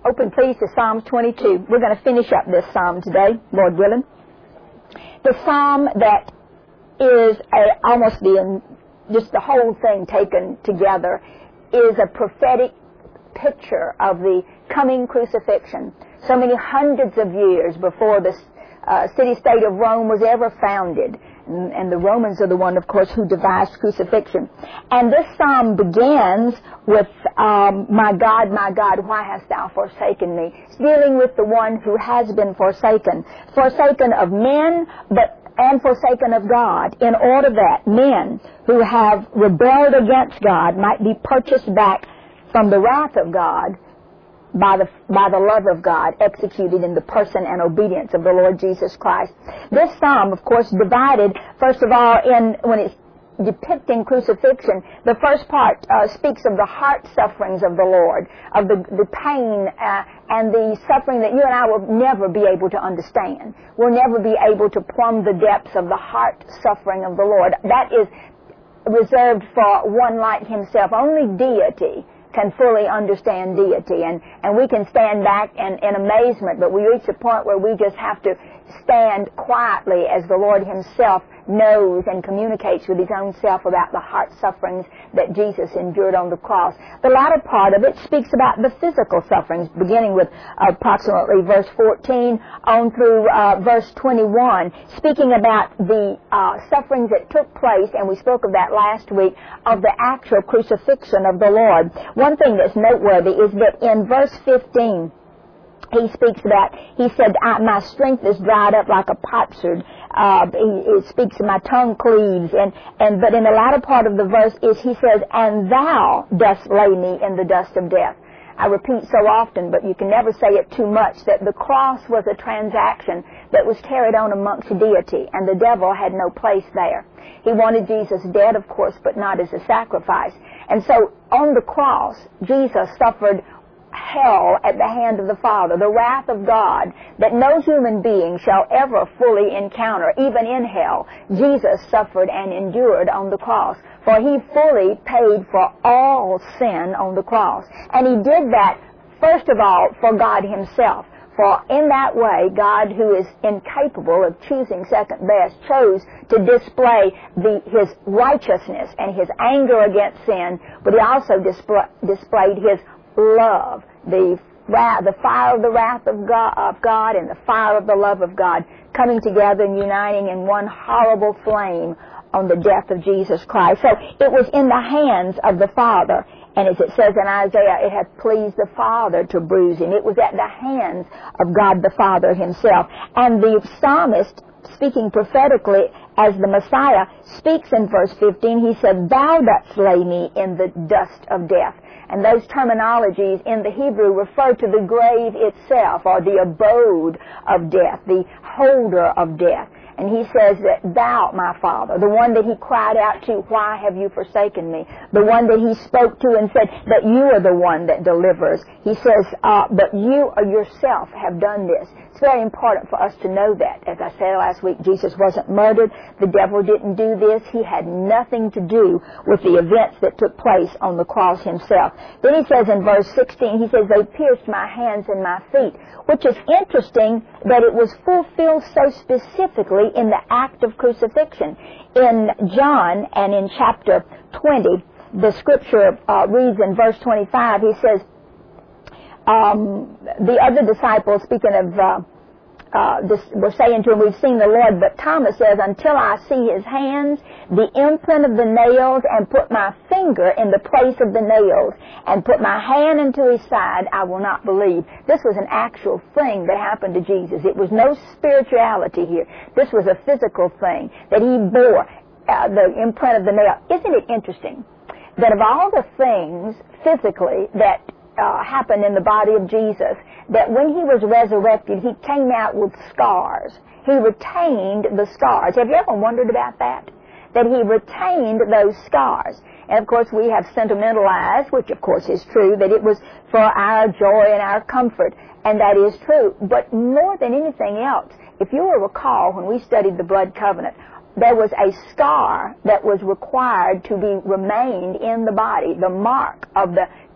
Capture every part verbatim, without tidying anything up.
Open, please, to Psalm twenty-two. We're going to finish up this psalm today, Lord willing. The psalm that is a, almost the, just the whole thing taken together is a prophetic picture of the coming crucifixion. So many hundreds of years before the uh, city-state of Rome was ever founded. And, and the Romans are the one, of course, who devised crucifixion. And this psalm begins with, um, my God, my God, why hast thou forsaken me? It's dealing with the one who has been forsaken. Forsaken of men, but and forsaken of God, in order that men who have rebelled against God might be purchased back from the wrath of God by the by the love of God executed in the person and obedience of the Lord Jesus Christ. This psalm, of course, divided, first of all, in when it's depicting crucifixion, the first part uh, speaks of the heart sufferings of the Lord, of the, the pain uh, and the suffering that you and I will never be able to understand. We'll never be able to plumb the depths of the heart suffering of the Lord. That is reserved for one like himself. Only deity can fully understand deity, and, and we can stand back in, in amazement, but we reach a point where we just have to stand quietly as the Lord himself knows and communicates with his own self about the heart sufferings that Jesus endured on the cross. The latter part of it speaks about the physical sufferings, beginning with approximately verse fourteen on through uh, verse twenty-one, speaking about the uh, sufferings that took place, and we spoke of that last week, of the actual crucifixion of the Lord. One thing that's noteworthy is that in verse fifteen, he speaks about, he said, my strength is dried up like a potsherd. Uh, he, it speaks, my tongue cleaves. And, and, but in the latter part of the verse is, he says, and thou dost lay me in the dust of death. I repeat so often, but you can never say it too much, that the cross was a transaction that was carried on amongst deity, and the devil had no place there. He wanted Jesus dead, of course, but not as a sacrifice. And so on the cross, Jesus suffered hell at the hand of the Father, the wrath of God that no human being shall ever fully encounter, even in hell. Jesus suffered and endured on the cross, for he fully paid for all sin on the cross. And he did that, first of all, for God himself. For in that way, God, who is incapable of choosing second best, chose to display the, his righteousness and his anger against sin, but he also display, displayed his love, the wrath, the fire of the wrath of God, of God and the fire of the love of God coming together and uniting in one horrible flame on the death of Jesus Christ. So it was in the hands of the Father, and as it says in Isaiah, it hath pleased the Father to bruise him. It was at the hands of God the Father himself. And the psalmist, speaking prophetically as the Messiah, speaks in verse fifteen, he said, thou dost lay me in the dust of death. And those terminologies in the Hebrew refer to the grave itself, or the abode of death, the holder of death. And he says that thou, my Father, the one that he cried out to, why have you forsaken me? The one that he spoke to and said that you are the one that delivers. He says, uh, but you yourself have done this. It's very important for us to know that. As I said last week, Jesus wasn't murdered. The devil didn't do this. He had nothing to do with the events that took place on the cross himself. Then he says in verse sixteen, he says, they pierced my hands and my feet, which is interesting that it was fulfilled so specifically in the act of crucifixion. In John and in chapter twenty, the scripture uh, reads in verse twenty-five, he says, um, the other disciples, speaking of, uh, uh, this, were saying to him, we've seen the Lord, but Thomas says, until I see his hands, the imprint of the nails, and put my finger in the place of the nails, and put my hand into his side, I will not believe. This was an actual thing that happened to Jesus. It was no spirituality here. This was a physical thing that he bore, uh, the imprint of the nail. Isn't it interesting that of all the things physically that uh, happened in the body of Jesus, that when he was resurrected, he came out with scars. He retained the scars. Have you ever wondered about that? That he retained those scars. And of course we have sentimentalized, which of course is true, that it was for our joy and our comfort, and that is true. But more than anything else, if you will recall when we studied the blood covenant, there was a scar that was required to be remained in the body, the mark of the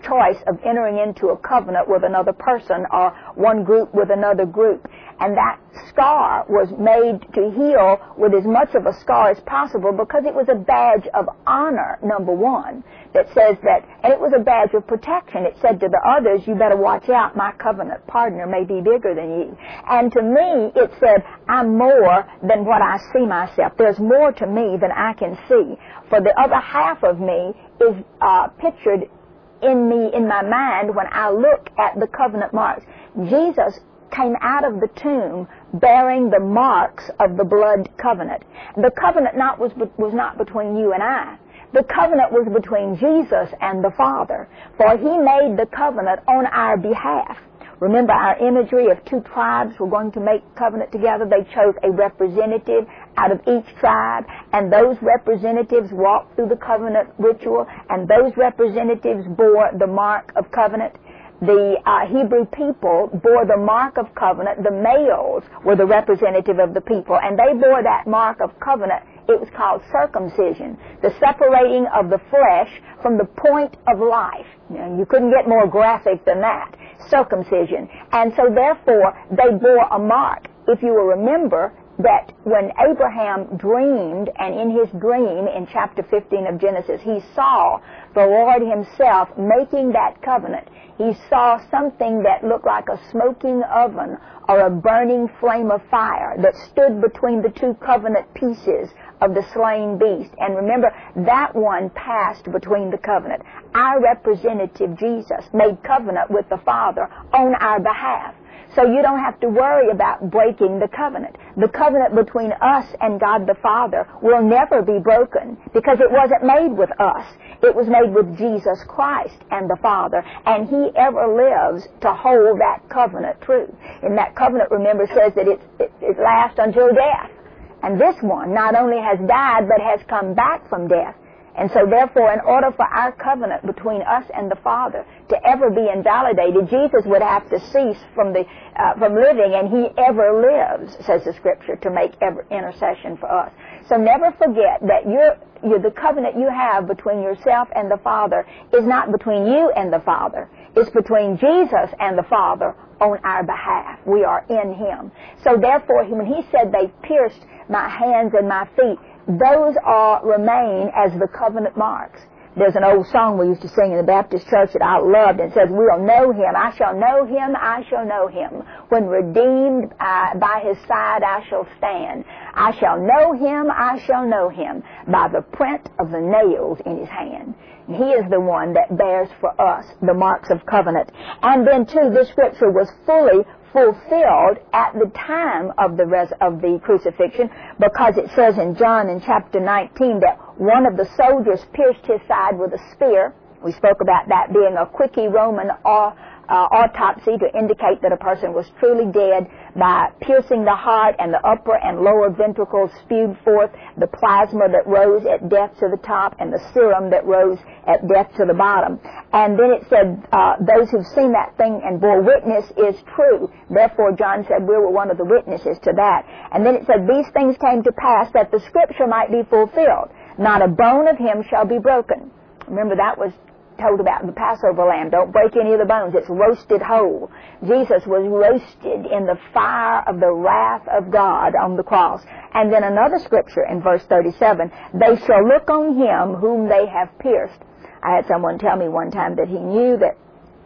choice of entering into a covenant with another person or one group with another group. And that scar was made to heal with as much of a scar as possible because it was a badge of honor, number one, that says that, and it was a badge of protection. It said to the others, you better watch out, my covenant partner may be bigger than you. And to me, it said, I'm more than what I see myself. There's more to me than I can see. For the other half of me is uh, pictured in me, in my mind, when I look at the covenant marks. Jesus came out of the tomb bearing the marks of the blood covenant. The covenant not was, was not between you and I. The covenant was between Jesus and the Father, for He made the covenant on our behalf. Remember our imagery of two tribes were going to make covenant together. They chose a representative out of each tribe, and those representatives walked through the covenant ritual, and those representatives bore the mark of covenant. The uh, Hebrew people bore the mark of covenant. The males were the representative of the people, and they bore that mark of covenant. It was called circumcision, the separating of the flesh from the point of life. You know, you couldn't get more graphic than that, circumcision. And so therefore, they bore a mark. If you will remember that when Abraham dreamed, and in his dream in chapter fifteen of Genesis, he saw the Lord Himself making that covenant. He saw something that looked like a smoking oven or a burning flame of fire that stood between the two covenant pieces of the slain beast. And remember, that one passed between the covenant. Our representative, Jesus, made covenant with the Father on our behalf. So you don't have to worry about breaking the covenant. The covenant between us and God the Father will never be broken because it wasn't made with us. It was made with Jesus Christ and the Father, and He ever lives to hold that covenant true. And that covenant, remember, says that it, it, it lasts until death. And this one not only has died, but has come back from death. And so therefore, in order for our covenant between us and the Father to ever be invalidated, Jesus would have to cease from the uh, from living, and He ever lives, says the Scripture, to make ever intercession for us. So never forget that your, your, the covenant you have between yourself and the Father is not between you and the Father. It's between Jesus and the Father on our behalf. We are in Him. So therefore, when He said they pierced my hands and my feet, those are remain as the covenant marks. There's an old song we used to sing in the Baptist church that I loved, and it says, we'll know Him, I shall know Him, I shall know Him. When redeemed uh, by His side I shall stand. I shall know Him, I shall know Him, by the print of the nails in His hand. And He is the one that bears for us the marks of covenant. And then, too, this Scripture was fully fulfilled at the time of the res- of the crucifixion, because it says in John in chapter nineteen that one of the soldiers pierced His side with a spear. We spoke about that being a quickie Roman or Uh, autopsy to indicate that a person was truly dead by piercing the heart, and the upper and lower ventricles spewed forth the plasma that rose at death to the top and the serum that rose at death to the bottom. And then it said, uh, those who've seen that thing and bore witness is true. Therefore, John said, we were one of the witnesses to that. And then it said, these things came to pass that the Scripture might be fulfilled. Not a bone of Him shall be broken. Remember, that was told about the Passover lamb. Don't break any of the bones. It's roasted whole. Jesus was roasted in the fire of the wrath of God on the cross. And then another Scripture in verse thirty-seven, they shall look on Him whom they have pierced. I had someone tell me one time that he knew that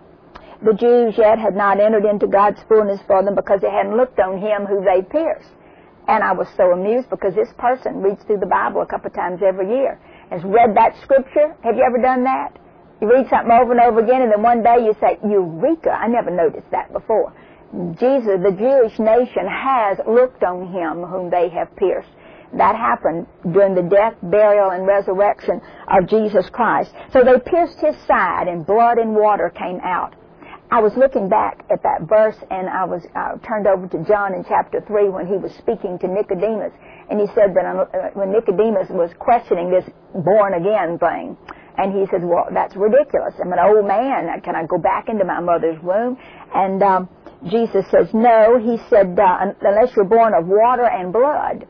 the Jews yet had not entered into God's fullness for them because they hadn't looked on Him who they pierced. And I was so amused because this person reads through the Bible a couple of times every year. Has read that Scripture. Have you ever done that? You read something over and over again, and then one day you say, Eureka, I never noticed that before. Jesus, the Jewish nation, has looked on Him whom they have pierced. That happened during the death, burial, and resurrection of Jesus Christ. So they pierced His side, and blood and water came out. I was looking back at that verse, and I was uh, turned over to John in chapter three when he was speaking to Nicodemus. And he said that uh, when Nicodemus was questioning this born-again thing, and he said, well, that's ridiculous. I'm an old man. Can I go back into my mother's womb? And um, Jesus says, no. He said, uh, unless you're born of water and blood.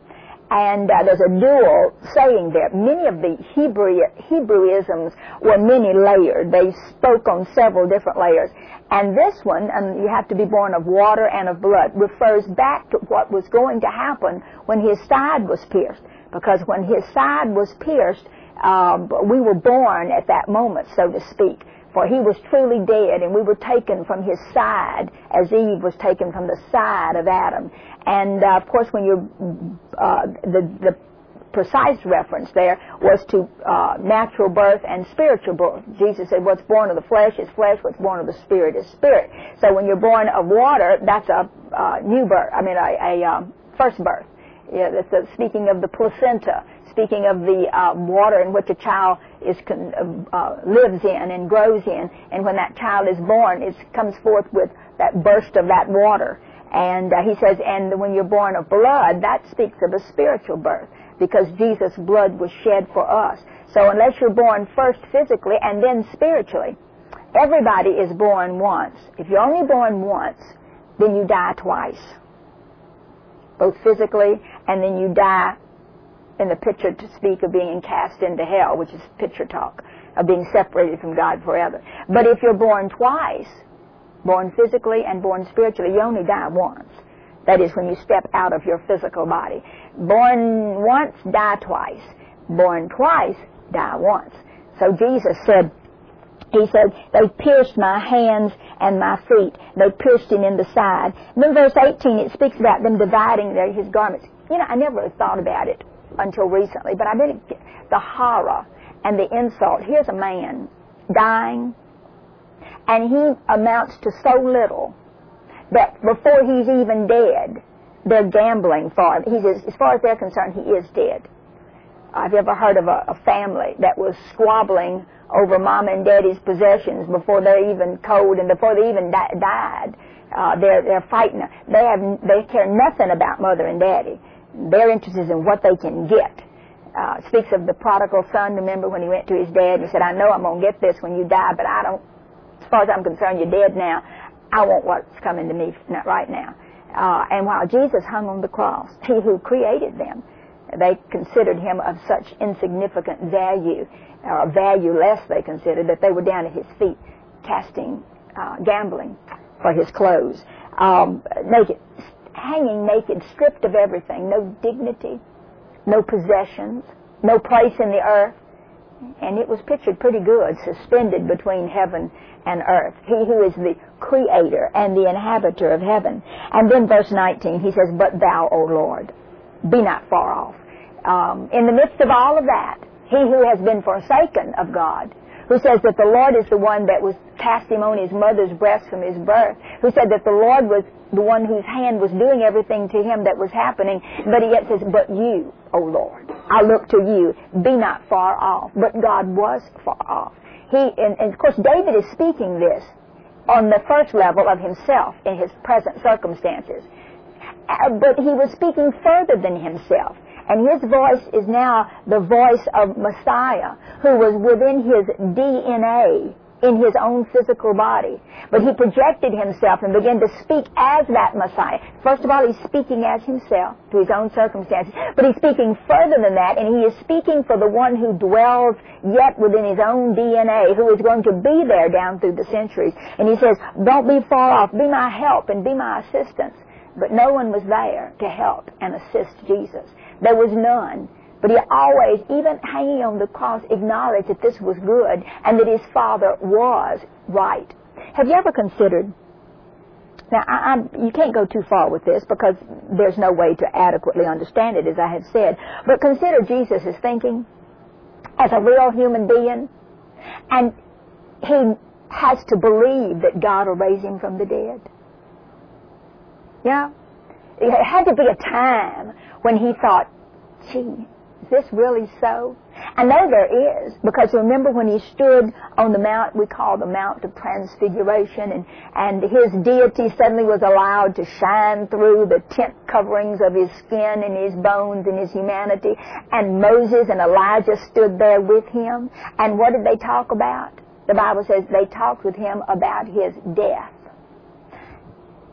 And uh, there's a dual saying there. Many of the Hebrew, Hebrewisms were many layered. They spoke on several different layers. And this one, and you have to be born of water and of blood, refers back to what was going to happen when his side was pierced. Because when his side was pierced, uh, we were born at that moment, so to speak. For he was truly dead, and we were taken from his side, as Eve was taken from the side of Adam. And, uh, of course, when you're, uh, the, the precise reference there was to uh, natural birth and spiritual birth. Jesus said, what's born of the flesh is flesh, what's born of the spirit is spirit. So when you're born of water, that's a uh, new birth, I mean, a, a um, first birth. Yeah, that's a, speaking of the placenta, speaking of the uh, water in which a child is con- uh, lives in and grows in, and when that child is born, it comes forth with that burst of that water. And uh, he says, and when you're born of blood, that speaks of a spiritual birth, because Jesus' blood was shed for us. So unless you're born first physically and then spiritually, everybody is born once. If you're only born once, then you die twice, both physically, and then you die in the picture to speak of being cast into hell, which is picture talk, of being separated from God forever. But if you're born twice, born physically and born spiritually, you only die once. That is when you step out of your physical body. Born once, die twice. Born twice, die once. So Jesus said, he said, they pierced my hands and my feet. They pierced him in the side. And then verse eighteen, it speaks about them dividing their, his garments. You know, I never thought about it until recently, but I didn't get the horror and the insult. Here's a man dying, and he amounts to so little that before he's even dead, they're gambling for him. He's, as far as they're concerned, he is dead. I've ever heard of a, a family that was squabbling over mom and daddy's possessions before they're even cold and before they even di- died. Uh, they're they're fighting. They have they care nothing about mother and daddy. Their interest is in what they can get. Uh, it speaks of the prodigal son. Remember when he went to his dad and he said, "I know I'm going to get this when you die, but I don't. As far as I'm concerned, you're dead now. I want what's coming to me right now." Uh, and while Jesus hung on the cross, he who created them, they considered him of such insignificant value, or value less they considered, that they were down at his feet casting, uh, gambling for his clothes. Um, naked, hanging naked, stripped of everything, no dignity, no possessions, no place in the earth. And it was pictured pretty good, suspended between heaven and earth. He who is the creator and the inhabitor of heaven. And then verse nineteen, he says, "But thou, O Lord, be not far off." Um, in the midst of all of that, he who has been forsaken of God, who says that the Lord is the one that was cast him on his mother's breast from his birth, who said that the Lord was the one whose hand was doing everything to him that was happening, but he yet says, "But you, O Lord, I look to you, be not far off." But God was far off. He, and, and of course, David is speaking this on the first level of himself in his present circumstances. Uh, but he was speaking further than himself. And his voice is now the voice of Messiah, who was within his D N A, in his own physical body. But he projected himself and began to speak as that Messiah. First of all, he's speaking as himself to his own circumstances. But he's speaking further than that, and he is speaking for the one who dwells yet within his own D N A, who is going to be there down through the centuries. And he says, "Don't be far off. Be my help and be my assistance." But no one was there to help and assist Jesus. There was none. But he always, even hanging on the cross, acknowledged that this was good and that his Father was right. Have you ever considered, now I, I, you can't go too far with this because there's no way to adequately understand it, as I have said, but consider Jesus' thinking as a real human being, and he has to believe that God will raise him from the dead. Yeah? It had to be a time when he thought, "Gee, is this really so?" I know there is, because remember when he stood on the mount we call the Mount of Transfiguration, and, and his deity suddenly was allowed to shine through the tent coverings of his skin and his bones and his humanity, and Moses and Elijah stood there with him. And what did they talk about? The Bible says they talked with him about his death.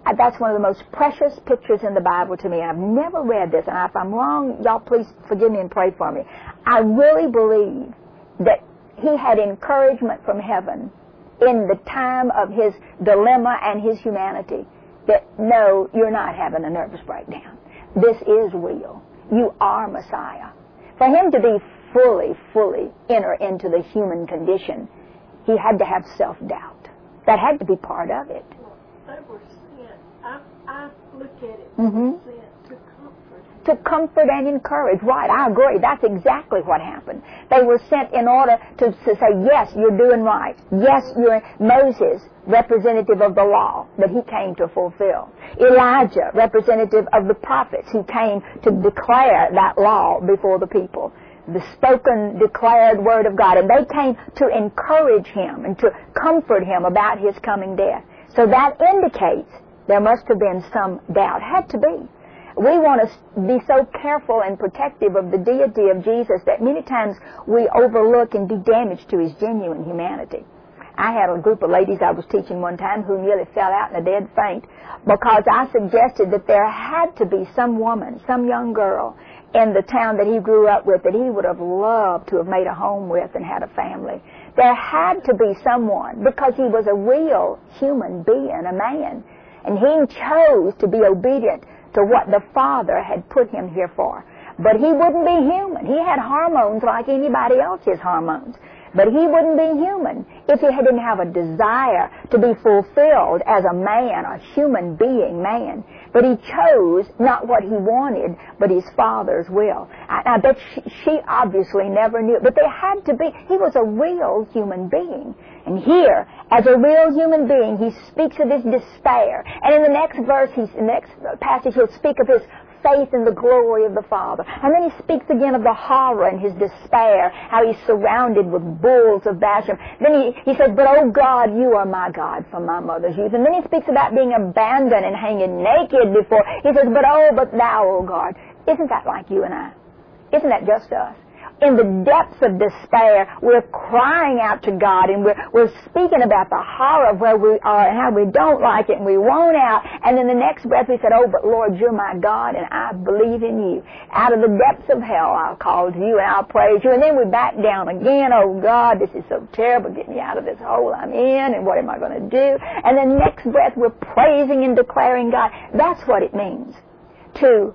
that's one of the most precious pictures in the Bible to me. I've never read this, and if I'm wrong, y'all please forgive me and pray for me. I really believe that he had encouragement from heaven in the time of his dilemma and his humanity, that no, you're not having a nervous breakdown. This is real. You are Messiah. For him to be fully, fully enter into the human condition, he had to have self-doubt. That had to be part of it. Well, they were sent. I, I look at it. Mm-hmm. Sent to comfort. To comfort and encourage. Right, I agree. That's exactly what happened. They were sent in order to, to say, yes, you're doing right. Yes, you're Moses, representative of the law that he came to fulfill. Elijah, representative of the prophets who came to declare that law before the people. The spoken, declared word of God. And they came to encourage him and to comfort him about his coming death. So that indicates there must have been some doubt. Had to be. We want to be so careful and protective of the deity of Jesus that many times we overlook and do damage to his genuine humanity. I had a group of ladies I was teaching one time who nearly fell out in a dead faint because I suggested that there had to be some woman, some young girl in the town that he grew up with that he would have loved to have made a home with and had a family. There had to be someone because he was a real human being, a man, and he chose to be obedient to what the Father had put him here for. But he wouldn't be human. He had hormones like anybody else's hormones. But he wouldn't be human if he didn't have a desire to be fulfilled as a man, a human being man. But he chose not what he wanted, but his Father's will. I, I bet she, she obviously never knew it, but there had to be. He was a real human being. And here, as a real human being, he speaks of his despair. And in the next verse, he's, in the next passage, he'll speak of his faith in the glory of the Father. And then he speaks again of the horror and his despair, how he's surrounded with bulls of Bashan. Then he, he says, but oh God, you are my God from my mother's youth. And then he speaks about being abandoned and hanging naked before. He says, but oh, but thou, oh God. Isn't that like you and I? Isn't that just us? In the depths of despair, we're crying out to God, and we're, we're speaking about the horror of where we are and how we don't like it and we want out. And in the next breath we said, oh, but Lord, you're my God and I believe in you. Out of the depths of hell I'll call to you and I'll praise you. And then we back down again. Oh, God, this is so terrible. Get me out of this hole I'm in, and what am I going to do? And then next breath we're praising and declaring God. That's what it means to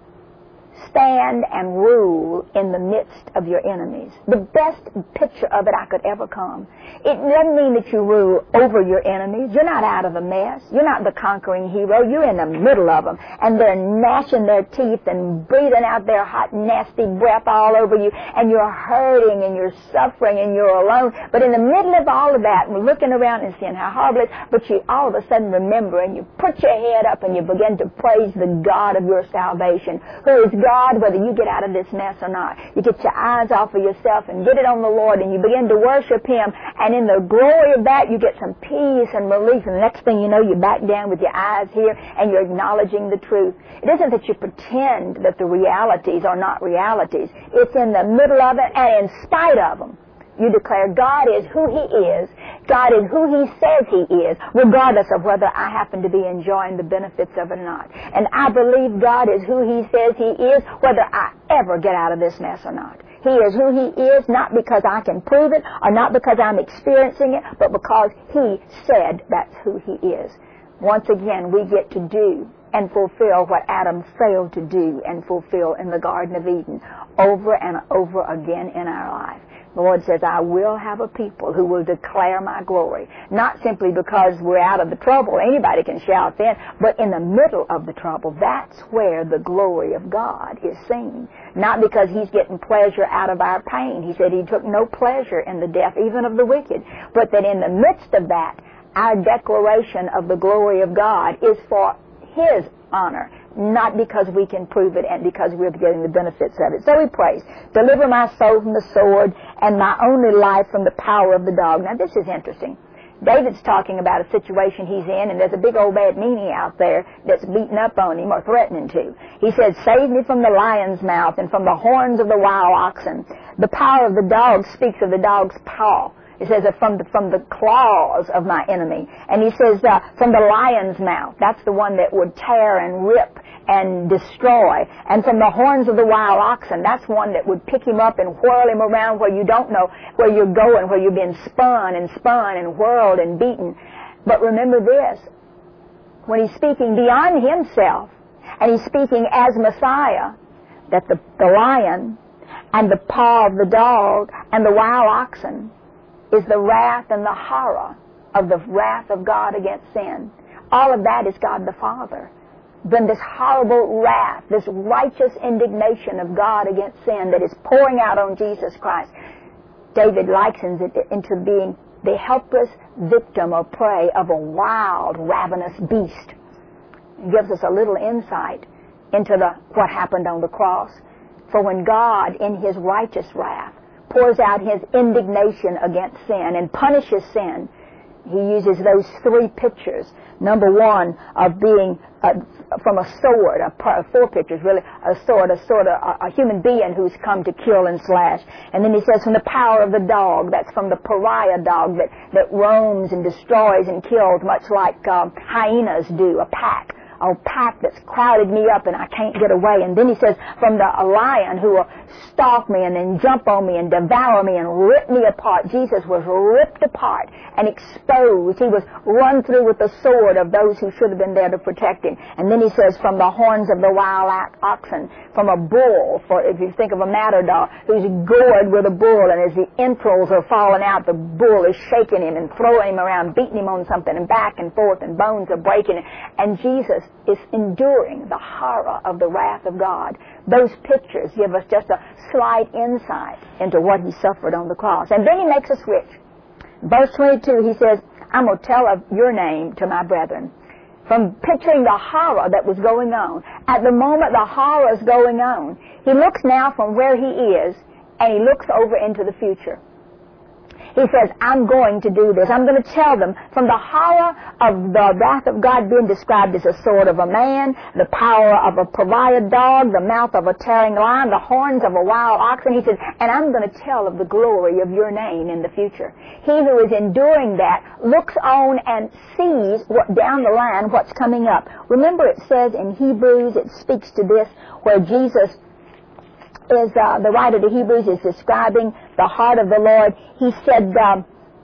stand and rule in the midst of your enemies. The best picture of it I could ever come. It doesn't mean that you rule over your enemies. You're not out of the mess. You're not the conquering hero. You're in the middle of them. And they're gnashing their teeth and breathing out their hot, nasty breath all over you. And you're hurting and you're suffering and you're alone. But in the middle of all of that, we're looking around and seeing how horrible it is, but you all of a sudden remember and you put your head up and you begin to praise the God of your salvation, who is God. God, whether you get out of this mess or not. You get your eyes off of yourself and get it on the Lord, and you begin to worship Him, and in the glory of that you get some peace and relief, and the next thing you know you're back down with your eyes here and you're acknowledging the truth. It isn't that you pretend that the realities are not realities. It's in the middle of it and in spite of them. You declare God is who He is. God is who He says He is, regardless of whether I happen to be enjoying the benefits of it or not. And I believe God is who He says He is, whether I ever get out of this mess or not. He is who He is, not because I can prove it or not because I'm experiencing it, but because He said that's who He is. Once again, we get to do and fulfill what Adam failed to do and fulfill in the Garden of Eden over and over again in our life. The Lord says, I will have a people who will declare my glory, not simply because we're out of the trouble. Anybody can shout then, but in the middle of the trouble, that's where the glory of God is seen. Not because He's getting pleasure out of our pain. He said He took no pleasure in the death, even of the wicked, but that in the midst of that, our declaration of the glory of God is for His honor, not because we can prove it and because we're getting the benefits of it. So we praise, deliver my soul from the sword and my only life from the power of the dog. Now this is interesting. David's talking about a situation he's in, and there's a big old bad meanie out there that's beating up on him or threatening to. He said, save me from the lion's mouth and from the horns of the wild oxen. The power of the dog speaks of the dog's paw. It says that from the, from the claws of my enemy. And he says uh, from the lion's mouth. That's the one that would tear and rip and destroy. And from the horns of the wild oxen. That's one that would pick him up and whirl him around where you don't know where you're going, where you've been spun and spun and whirled and beaten. But remember this, when he's speaking beyond himself, and he's speaking as Messiah, that the, the lion and the paw of the dog and the wild oxen is the wrath and the horror of the wrath of God against sin. All of that is God the Father. Then this horrible wrath, this righteous indignation of God against sin that is pouring out on Jesus Christ, David likens it into being the helpless victim or prey of a wild, ravenous beast. It gives us a little insight into the what happened on the cross. For when God, in His righteous wrath, pours out His indignation against sin and punishes sin, He uses those three pictures. Number one, of being uh, from a sword, a, four pictures really, a sword, a sword, a, a human being who's come to kill and slash. And then he says from the power of the dog, that's from the pariah dog that, that roams and destroys and kills, much like um, hyenas do, a pack. A pack that's crowded me up and I can't get away. And then he says, from the a lion who will stalk me and then jump on me and devour me and rip me apart. Jesus was ripped apart and exposed. He was run through with the sword of those who should have been there to protect him. And then he says, from the horns of the wild oxen, from a bull, for if you think of a matador, who's gored with a bull, and as the entrails are falling out, the bull is shaking him and throwing him around, beating him on something, and back and forth, and bones are breaking. And Jesus is enduring the horror of the wrath of God. Those pictures give us just a slight insight into what He suffered on the cross. And then He makes a switch. Verse twenty-two, He says, I'm going to tell of your name to my brethren. From picturing the horror that was going on, at the moment the horror is going on, He looks now from where He is, and He looks over into the future. He says, I'm going to do this. I'm going to tell them from the horror of the wrath of God being described as a sword of a man, the power of a pariah dog, the mouth of a tearing lion, the horns of a wild oxen. He says, and I'm going to tell of the glory of your name in the future. He who is enduring that looks on and sees what down the line what's coming up. Remember it says in Hebrews, it speaks to this, where Jesus is, uh, the writer to Hebrews is describing the heart of the Lord. He said, uh,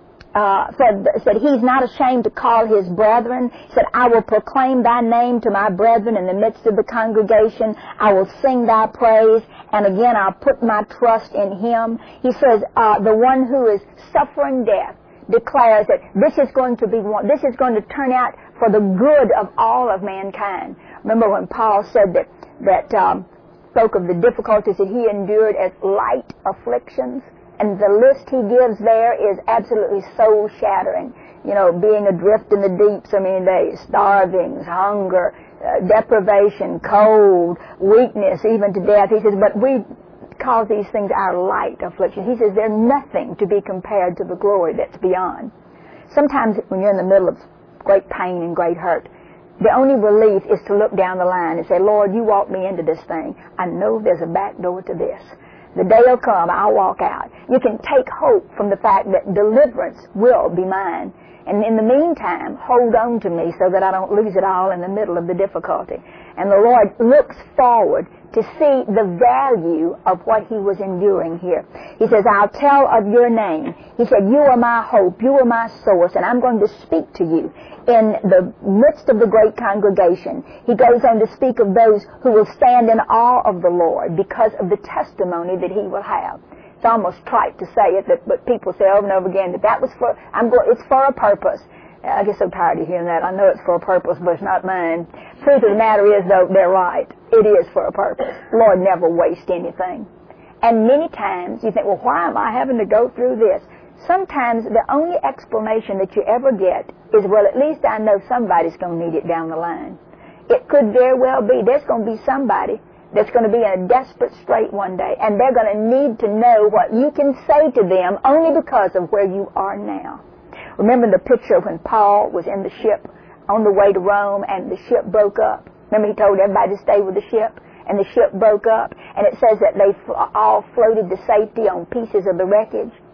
uh, said, said, He's not ashamed to call His brethren. He said, I will proclaim Thy name to my brethren in the midst of the congregation. I will sing Thy praise. And again, I'll put my trust in Him. He says, uh, the one who is suffering death declares that this is going to be one, this is going to turn out for the good of all of mankind. Remember when Paul said that, that, um, spoke of the difficulties that he endured as light afflictions, and the list he gives there is absolutely soul-shattering. You know, being adrift in the deep so many days, starvings, hunger, uh, deprivation, cold, weakness, even to death. He says, but we call these things our light afflictions. He says they're nothing to be compared to the glory that's beyond. Sometimes when you're in the middle of great pain and great hurt, the only relief is to look down the line and say, Lord, you walked me into this thing. I know there's a back door to this. The day will come, I'll walk out. You can take hope from the fact that deliverance will be mine. And in the meantime, hold on to me so that I don't lose it all in the middle of the difficulty. And the Lord looks forward to see the value of what He was enduring here. He says, I'll tell of your name. He said, you are my hope, you are my source, and I'm going to speak to you in the midst of the great congregation. He goes on to speak of those who will stand in awe of the Lord because of the testimony that He will have. It's almost trite to say it, but, but people say over and over again that that was for, I'm go, it's for a purpose. I get so tired of hearing that. I know it's for a purpose, but it's not mine. Truth of the matter is, though, they're right. It is for a purpose. Lord never wastes anything. And many times you think, well, why am I having to go through this? Sometimes the only explanation that you ever get is, well, at least I know somebody's going to need it down the line. It could very well be there's going to be somebody that's going to be in a desperate strait one day, and they're going to need to know what you can say to them only because of where you are now. Remember the picture when Paul was in the ship on the way to Rome and the ship broke up? Remember he told everybody to stay with the ship, and the ship broke up, and it says that they all floated to safety on pieces of the wreckage.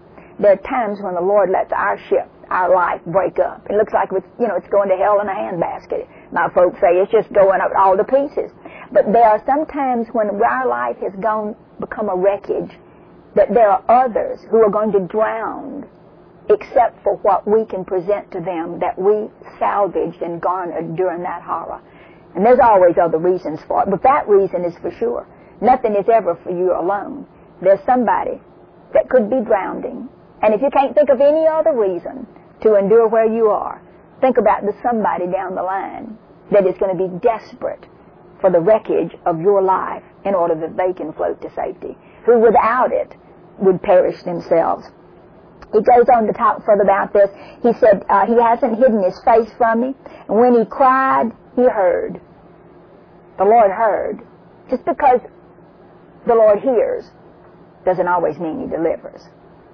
there are times when the Lord lets our ship, our life, break up. It looks like it's, you know, it's going to hell in a handbasket. My folks say it's just going up all to pieces. But there are some times when our life has gone, become a wreckage, that there are others who are going to drown except for what we can present to them that we salvaged and garnered during that horror. And there's always other reasons for it, but that reason is for sure. Nothing is ever for you alone. There's somebody that could be drowning. And if you can't think of any other reason to endure where you are, think about the somebody down the line that is going to be desperate for the wreckage of your life in order that they can float to safety, who without it would perish themselves. He goes on to talk further about this. He said, uh, he hasn't hidden his face from me. And when he cried, he heard. The Lord heard. Just because the Lord hears doesn't always mean he delivers.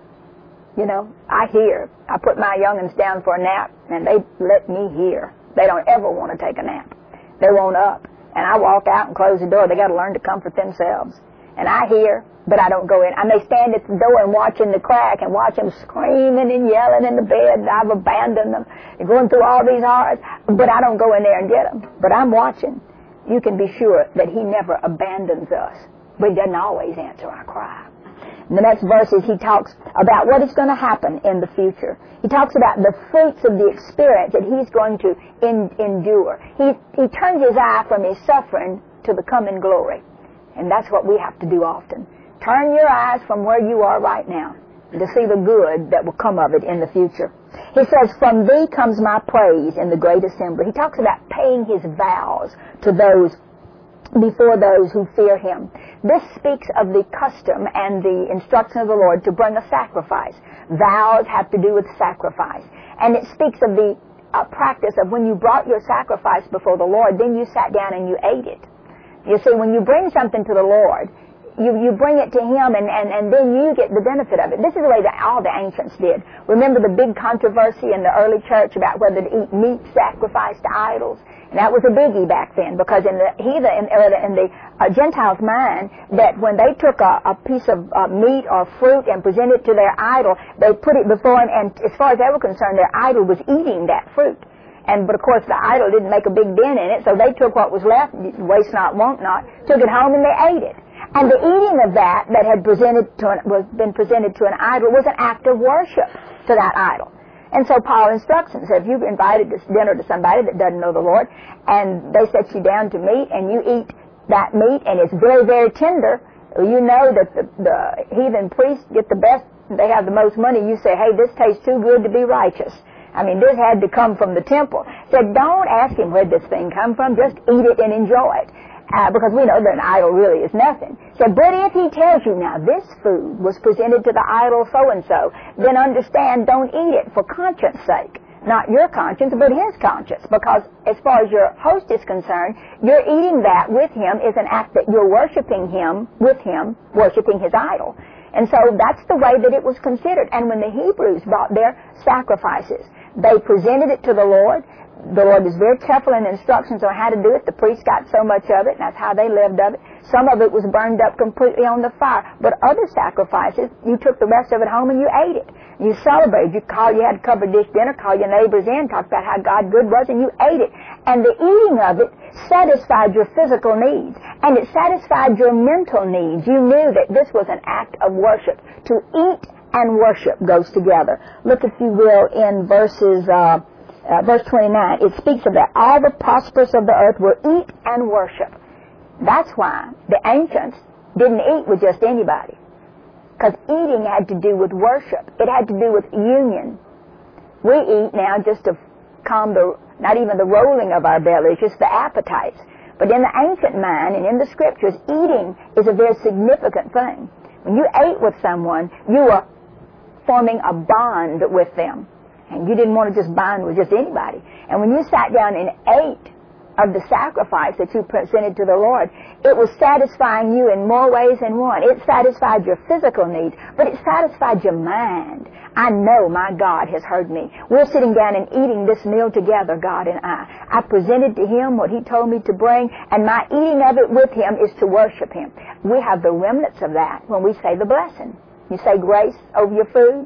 You know, I hear. I put my young'uns down for a nap, and they let me hear. They don't ever want to take a nap. They won't up. And I walk out and close the door. They got to learn to comfort themselves. And I hear, but I don't go in. I may stand at the door and watch in the crack and watch them screaming and yelling in the bed. I've abandoned them. They're going through all these horrors, but I don't go in there and get them. But I'm watching. You can be sure that he never abandons us, but he doesn't always answer our cry. In the next verses, he talks about what is going to happen in the future. He talks about the fruits of the experience that he's going to in, endure. He, he turns his eye from his suffering to the coming glory. And that's what we have to do often. Turn your eyes from where you are right now to see the good that will come of it in the future. He says, from thee comes my praise in the great assembly. He talks about paying his vows to those before those who fear him. This speaks of the custom and the instruction of the Lord to bring a sacrifice. Vows have to do with sacrifice. And it speaks of the uh, practice of when you brought your sacrifice before the Lord, then you sat down and you ate it. You see, when you bring something to the Lord, you, you bring it to him and, and, and then you get the benefit of it. This is the way that all the ancients did. Remember the big controversy in the early church about whether to eat meat sacrificed to idols? And that was a biggie back then, because in the heathen, in, in the uh, Gentiles' mind, that when they took a, a piece of uh, meat or fruit and presented it to their idol, they put it before him, and as far as they were concerned, their idol was eating that fruit. And but of course the idol didn't make a big dent in it, so they took what was left, waste not, want not, took it home and they ate it. And the eating of that that had presented to an, was been presented to an idol was an act of worship to that idol. And so Paul instructs him, said, if you've invited this dinner to somebody that doesn't know the Lord, and they set you down to meat, and you eat that meat, and it's very, very tender, you know that the, the heathen priests get the best, they have the most money. You say, hey, this tastes too good to be righteous. I mean, this had to come from the temple. Said, don't ask him where this thing come from, just eat it and enjoy it. Uh, because we know that an idol really is nothing. So, but if he tells you, now this food was presented to the idol so-and-so, then understand, don't eat it for conscience sake. Not your conscience, but his conscience. Because as far as your host is concerned, you're eating that with him is an act that you're worshiping him, with him, worshiping his idol. And so that's the way that it was considered. And when the Hebrews brought their sacrifices, they presented it to the Lord. The Lord was very careful in instructions on how to do it. The priests got so much of it, and that's how they lived of it. Some of it was burned up completely on the fire. But other sacrifices, you took the rest of it home and you ate it. You celebrated. You called, you had a covered dish dinner, called your neighbors in, talked about how God good was, and you ate it. And the eating of it satisfied your physical needs, and it satisfied your mental needs. You knew that this was an act of worship. To eat and worship goes together. Look, if you will, in verses... Uh, Uh, verse twenty-nine, it speaks of that. All the prosperous of the earth will eat and worship. That's why the ancients didn't eat with just anybody. Because eating had to do with worship. It had to do with union. We eat now just to calm the, not even the rolling of our bellies, just the appetites. But in the ancient mind and in the scriptures, eating is a very significant thing. When you ate with someone, you were forming a bond with them. And you didn't want to just bind with just anybody. And when you sat down and ate of the sacrifice that you presented to the Lord, it was satisfying you in more ways than one. It satisfied your physical needs, but it satisfied your mind. I know my God has heard me. We're sitting down and eating this meal together, God and I. I presented to him what he told me to bring, and my eating of it with him is to worship him. We have the remnants of that when we say the blessing. You say grace over your food.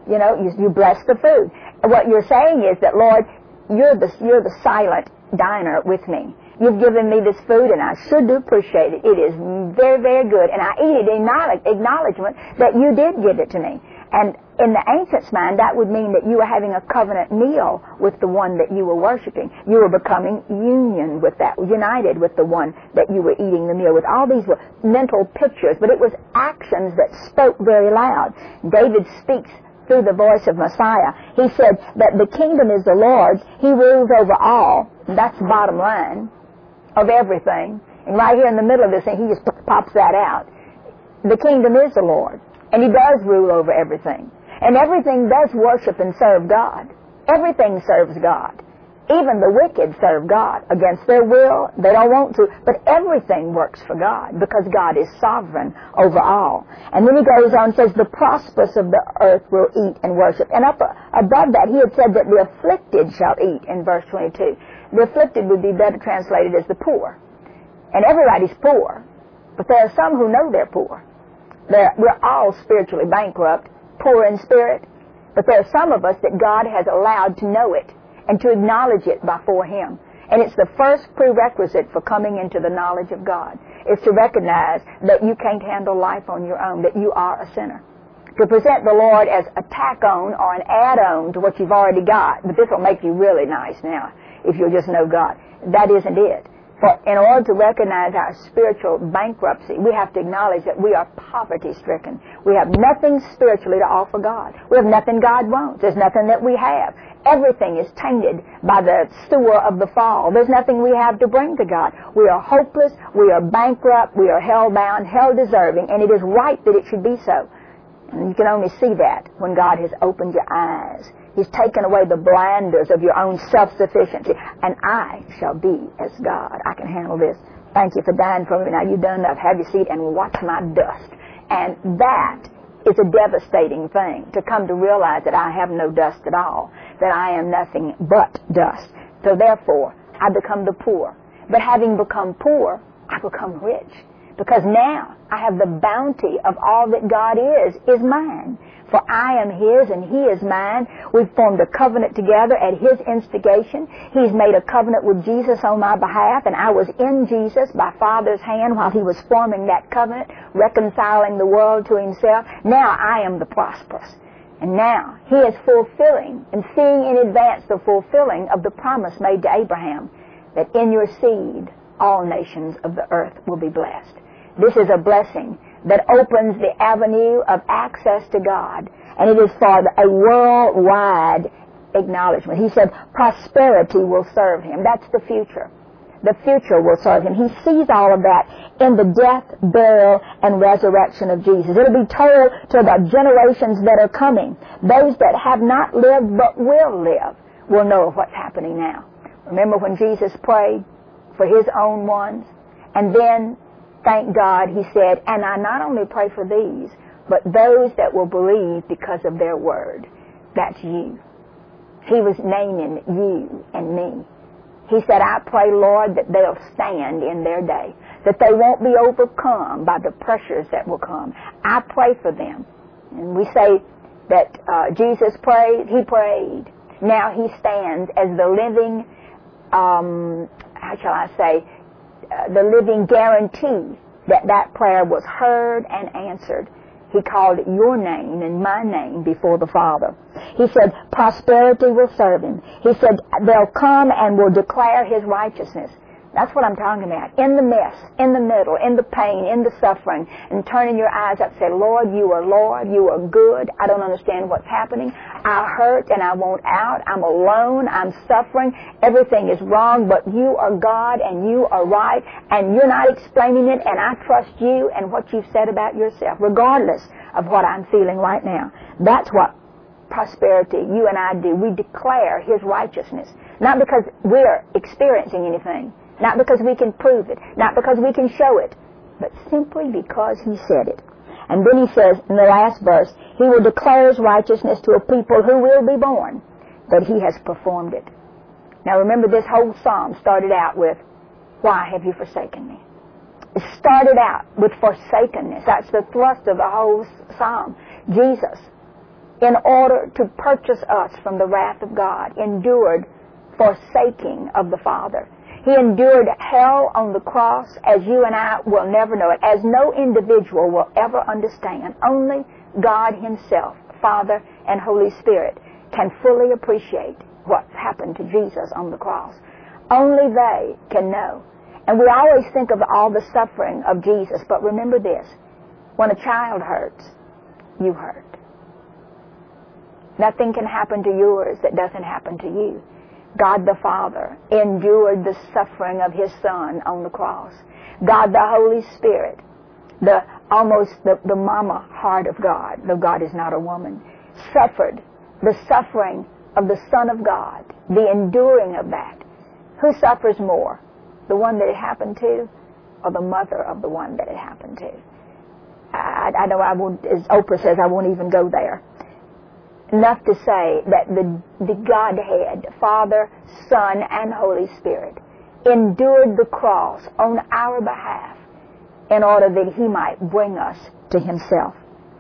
You know, you, you bless the food. What you're saying is that, Lord, you're the, you're the silent diner with me. You've given me this food, and I sure do appreciate it. It is very, very good, and I eat it in acknowledgement that you did give it to me. And in the ancient's mind, that would mean that you were having a covenant meal with the one that you were worshiping. You were becoming union with that, united with the one that you were eating the meal with. All these were mental pictures, but it was actions that spoke very loud. David speaks through the voice of Messiah. He said that the kingdom is the Lord's. He rules over all. That's the bottom line of everything. And right here in the middle of this thing, he just pops that out. The kingdom is the Lord, and he does rule over everything. And everything does worship and serve God. Everything serves God. Even the wicked serve God against their will. They don't want to, but everything works for God because God is sovereign over all. And then he goes on and says, the prosperous of the earth will eat and worship. And up above that, he had said that the afflicted shall eat in verse twenty-two. The afflicted would be better translated as the poor. And everybody's poor, but there are some who know they're poor. They're, we're all spiritually bankrupt, poor in spirit, but there are some of us that God has allowed to know it and to acknowledge it before him. And it's the first prerequisite for coming into the knowledge of God, is to recognize that you can't handle life on your own, that you are a sinner. To present the Lord as a tack-on or an add-on to what you've already got, but this will make you really nice now if you'll just know God. That isn't it. For in order to recognize our spiritual bankruptcy, we have to acknowledge that we are poverty-stricken. We have nothing spiritually to offer God. We have nothing God wants. There's nothing that we have. Everything is tainted by the sewer of the fall. There's nothing we have to bring to God. We are hopeless. We are bankrupt. We are hell-bound, hell-deserving, and it is right that it should be so. And you can only see that when God has opened your eyes. He's taken away the blinders of your own self-sufficiency. And I shall be as God. I can handle this. Thank you for dying for me. Now you've done enough. Have your seat and watch my dust. And that is a devastating thing, to come to realize that I have no dust at all, that I am nothing but dust. So therefore, I become the poor. But having become poor, I become rich. Because now I have the bounty of all that God is, is mine. For I am his and he is mine. We've formed a covenant together at his instigation. He's made a covenant with Jesus on my behalf, and I was in Jesus by Father's hand while he was forming that covenant, reconciling the world to himself. Now I am the prosperous. And now he is fulfilling and seeing in advance the fulfilling of the promise made to Abraham, that in your seed all nations of the earth will be blessed. This is a blessing that opens the avenue of access to God, and it is for a worldwide acknowledgement. He said prosperity will serve him. That's the future. The future will serve him. He sees all of that in the death, burial, and resurrection of Jesus. It'll be told to the generations that are coming. Those that have not lived but will live will know of what's happening now. Remember when Jesus prayed for his own ones? And then, thank God, he said, and I not only pray for these, but those that will believe because of their word. That's you. He was naming you and me. He said, I pray, Lord, that they'll stand in their day, that they won't be overcome by the pressures that will come. I pray for them. And we say that uh, Jesus prayed, he prayed. Now he stands as the living, um, how shall I say, uh, the living guarantee that that prayer was heard and answered. He called your name and my name before the Father. He said, prosperity will serve him. He said, they'll come and will declare his righteousness. That's what I'm talking about. In the mess, in the middle, in the pain, in the suffering, and turning your eyes up and say, Lord, you are Lord, you are good. I don't understand what's happening. I hurt and I want out. I'm alone. I'm suffering. Everything is wrong, but you are God and you are right, and you're not explaining it, and I trust you and what you've said about yourself, regardless of what I'm feeling right now. That's what prosperity, you and I do. We declare his righteousness, not because we're experiencing anything, not because we can prove it, not because we can show it, but simply because he said it. And then he says in the last verse, he will declare his righteousness to a people who will be born, that he has performed it. Now remember, this whole psalm started out with, why have you forsaken me? It started out with forsakenness. That's the thrust of the whole psalm. Jesus in order to purchase us from the wrath of God, endured forsaking of the Father. He endured hell on the cross as you and I will never know it, as no individual will ever understand. Only God Himself, Father and Holy Spirit, can fully appreciate what happened to Jesus on the cross. Only they can know. And we always think of all the suffering of Jesus, but remember this: when a child hurts, you hurt. Nothing can happen to yours that doesn't happen to you. God the Father endured the suffering of His Son on the cross. God the Holy Spirit, the almost the, the mama heart of God, though God is not a woman, suffered the suffering of the Son of God, the enduring of that. Who suffers more? The one that it happened to, or the mother of the one that it happened to? I, I know I won't, as Oprah says, I won't even go there. Enough to say that the, the Godhead, Father, Son, and Holy Spirit, endured the cross on our behalf in order that He might bring us to Himself.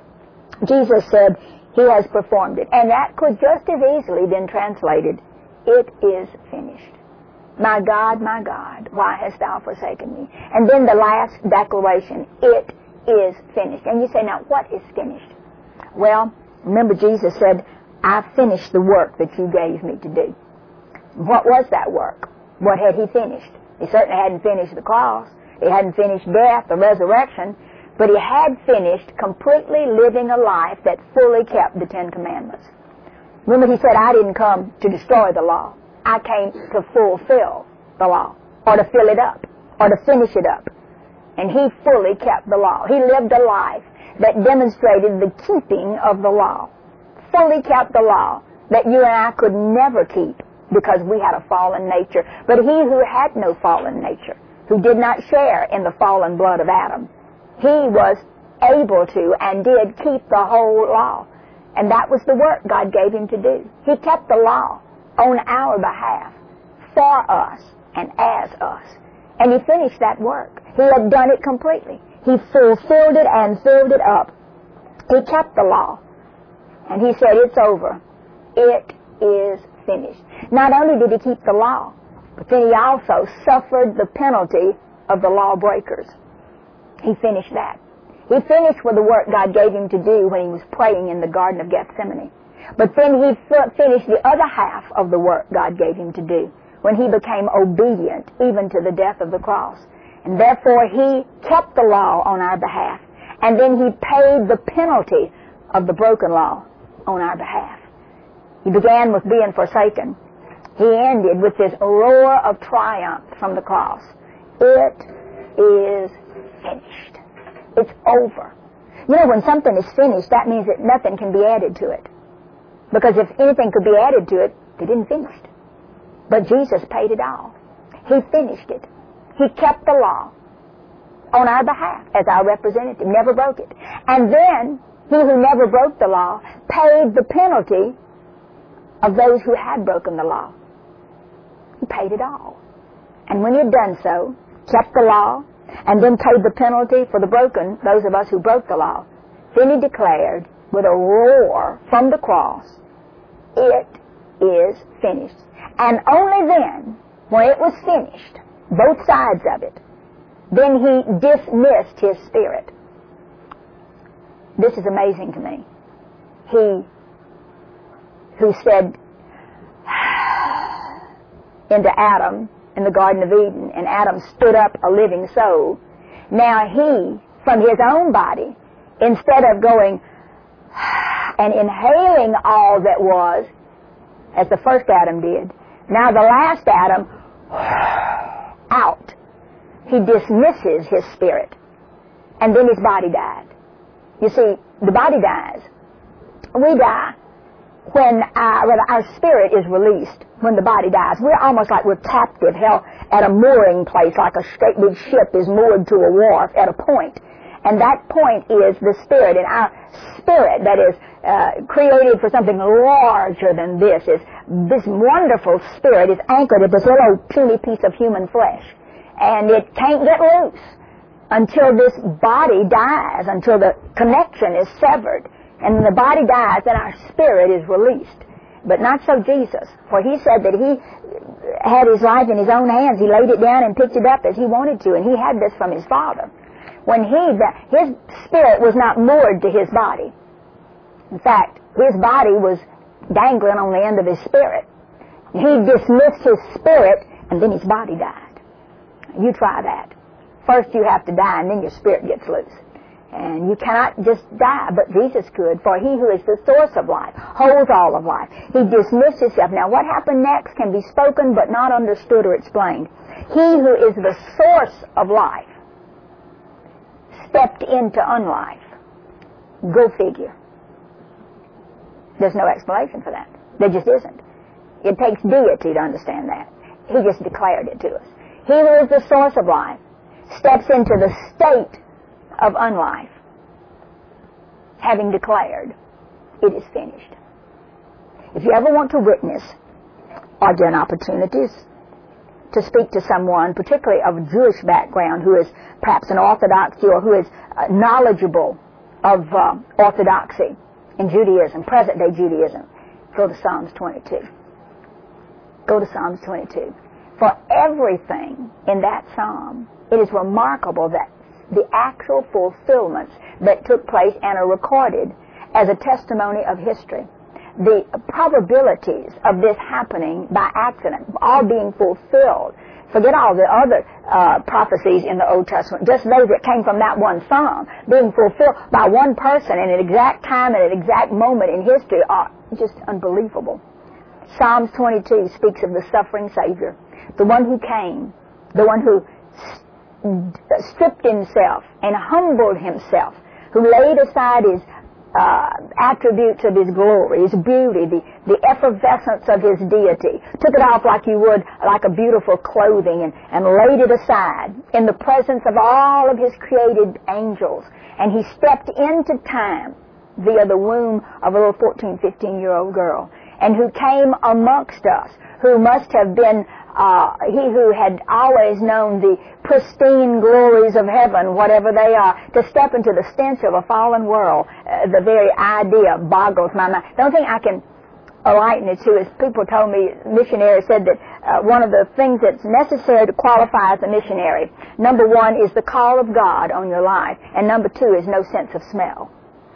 Jesus said, He has performed it. And that could just as easily been translated, it is finished. My God, my God, why hast Thou forsaken me? And then the last declaration, it is finished. And you say, now what is finished? Well, remember Jesus said, I finished the work that you gave me to do. What was that work? What had He finished? He certainly hadn't finished the cross. He hadn't finished death, the resurrection. But He had finished completely living a life that fully kept the Ten Commandments. Remember He said, I didn't come to destroy the law. I came to fulfill the law, or to fill it up, or to finish it up. And He fully kept the law. He lived a life that demonstrated the keeping of the law. Fully kept the law that you and I could never keep because we had a fallen nature. But He who had no fallen nature, who did not share in the fallen blood of Adam, He was able to and did keep the whole law. And that was the work God gave Him to do. He kept the law on our behalf, for us and as us. And He finished that work. He had done it completely. He fulfilled it and filled it up. He kept the law. And He said, it's over. It is finished. Not only did He keep the law, but then He also suffered the penalty of the lawbreakers. He finished that. He finished with the work God gave Him to do when He was praying in the Garden of Gethsemane. But then He f- finished the other half of the work God gave Him to do when He became obedient even to the death of the cross. And therefore He kept the law on our behalf. And then He paid the penalty of the broken law on our behalf. He began with being forsaken. He ended with this roar of triumph from the cross. It is finished. It's over. You know, when something is finished, that means that nothing can be added to it. Because if anything could be added to it, they didn't finish it. But Jesus paid it all. He finished it. He kept the law on our behalf as our representative, never broke it. And then, He who never broke the law paid the penalty of those who had broken the law. He paid it all. And when He had done so, kept the law, and then paid the penalty for the broken, those of us who broke the law, then He declared with a roar from the cross, it is finished. And only then, when it was finished, both sides of it, then He dismissed His spirit. This is amazing to me. He who said into Adam in the Garden of Eden, and Adam stood up a living soul. Now He, from His own body, instead of going and inhaling all that was, as the first Adam did, now the last Adam, out. He dismisses his spirit. And then his body died. You see, the body dies. We die when our, when our spirit is released, when the body dies. We're almost like we're captive, held at a mooring place, like a great big ship is moored to a wharf at a point. And that point is the spirit. And our spirit that is uh, created for something larger than this, is this wonderful spirit is anchored at this little puny piece of human flesh. And it can't get loose until this body dies, until the connection is severed. And when the body dies, then our spirit is released. But not so Jesus, for he said that he had his life in his own hands. He laid it down and picked it up as he wanted to, and he had this from his Father. When he, his spirit was not moored to his body. In fact, his body was dangling on the end of his spirit. He dismissed his spirit, and then his body died. You try that. First you have to die, and then your spirit gets loose. And you cannot just die, but Jesus could, for he who is the source of life holds all of life. He dismissed himself. Now what happened next can be spoken but not understood or explained. He who is the source of life stepped into unlife. Go figure. There's no explanation for that. There just isn't. It takes deity to understand that. He just declared it to us. He who is the source of life steps into the state of unlife, having declared, it is finished. If you ever want to witness or get opportunities to speak to someone, particularly of a Jewish background, who is perhaps an Orthodox Jew or who is uh, knowledgeable of uh, Orthodoxy in Judaism, present-day Judaism, go to Psalms twenty-two. Go to Psalms twenty-two. For everything in that psalm, it is remarkable that the actual fulfillments that took place and are recorded as a testimony of history. The probabilities of this happening by accident, all being fulfilled. Forget all the other uh, prophecies in the Old Testament. Just those that came from that one psalm being fulfilled by one person in an exact time and an exact moment in history are just unbelievable. Psalms twenty-two speaks of the suffering Savior, the one who came, the one who stripped himself and humbled himself, who laid aside his uh, attributes of his glory, his beauty, the, the effervescence of his deity, took it off like you would like a beautiful clothing and, and laid it aside in the presence of all of his created angels. And he stepped into time via the womb of a little fourteen, fifteen-year-old girl, and who came amongst us, who must have been Uh, he who had always known the pristine glories of heaven, whatever they are, to step into the stench of a fallen world, uh, the very idea boggles my mind. The only thing I can liken it to is people told me, missionaries said that uh, one of the things that's necessary to qualify as a missionary, number one is the call of God on your life, and number two is no sense of smell.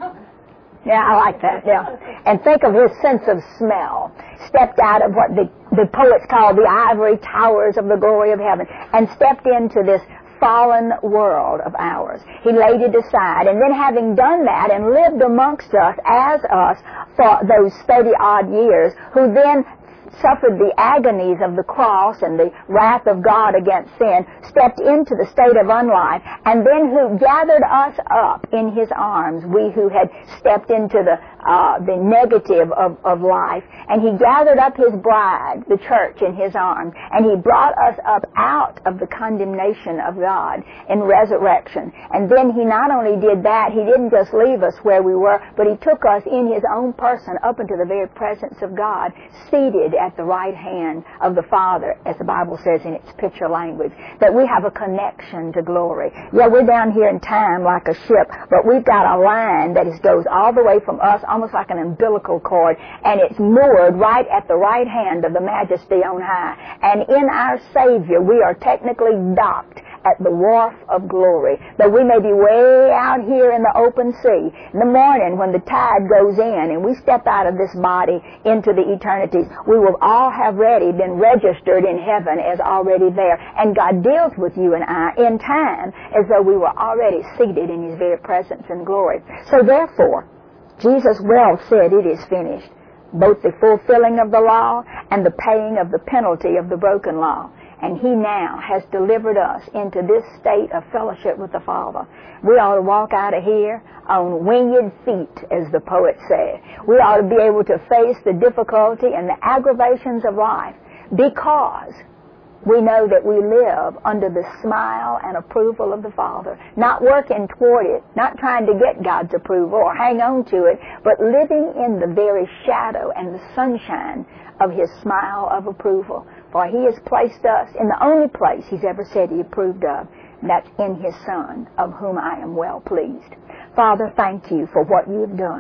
Yeah, I like that, yeah. And think of his sense of smell. Stepped out of what the, the poets call the ivory towers of the glory of heaven and stepped into this fallen world of ours. He laid it aside, and then having done that and lived amongst us as us for those thirty-odd years, who then suffered the agonies of the cross and the wrath of God against sin, stepped into the state of unlife, and then who gathered us up in his arms, we who had stepped into the uh, the negative of, of life, and he gathered up his bride, the church, in his arms, and he brought us up out of the condemnation of God in resurrection. And then he not only did that, he didn't just leave us where we were, but he took us in his own person up into the very presence of God, seated at the right hand of the Father, as the Bible says in its picture language, that we have a connection to glory. Yeah, we're down here in time like a ship, but we've got a line that is, goes all the way from us, almost like an umbilical cord, and it's moored right at the right hand of the Majesty on high. And in our Savior, we are technically docked at the wharf of glory, that we may be way out here in the open sea. In the morning, when the tide goes in and we step out of this body into the eternities, we will all have already been registered in heaven as already there. And God deals with you and I in time as though we were already seated in his very presence and glory. So therefore, Jesus well said, it is finished, both the fulfilling of the law and the paying of the penalty of the broken law. And he now has delivered us into this state of fellowship with the Father. We ought to walk out of here on winged feet, as the poet said. We ought to be able to face the difficulty and the aggravations of life because we know that we live under the smile and approval of the Father, not working toward it, not trying to get God's approval or hang on to it, but living in the very shadow and the sunshine of his smile of approval. For he has placed us in the only place he's ever said he approved of, and that's in his Son, of whom I am well pleased. Father, thank you for what you have done.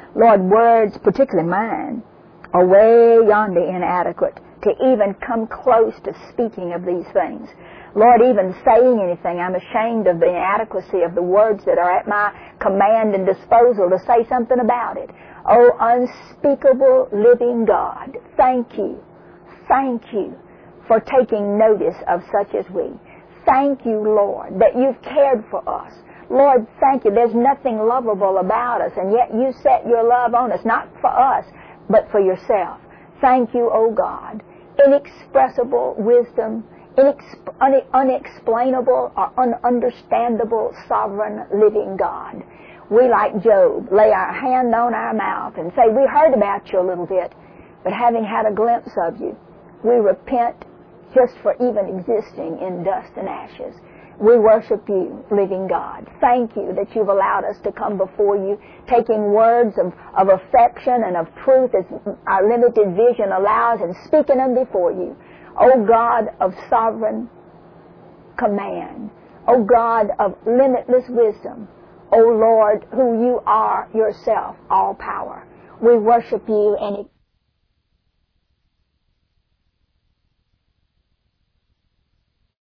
Lord, words, particularly mine, are way yonder inadequate to even come close to speaking of these things. Lord, even saying anything, I'm ashamed of the inadequacy of the words that are at my command and disposal to say something about it. Oh, unspeakable living God, thank you, thank you for taking notice of such as we. Thank you, Lord, that you've cared for us. Lord, thank you. There's nothing lovable about us, and yet you set your love on us, not for us, but for yourself. Thank you, O God. Inexpressible wisdom, inexp- un- unexplainable or ununderstandable sovereign living God. We, like Job, lay our hand on our mouth and say, we heard about you a little bit, but having had a glimpse of you, we repent just for even existing in dust and ashes. We worship you, living God. Thank you that you've allowed us to come before you, taking words of, of affection and of truth as our limited vision allows, and speaking them before you. O God of sovereign command, O God of limitless wisdom, O Lord, who you are yourself, all power. We worship you, and it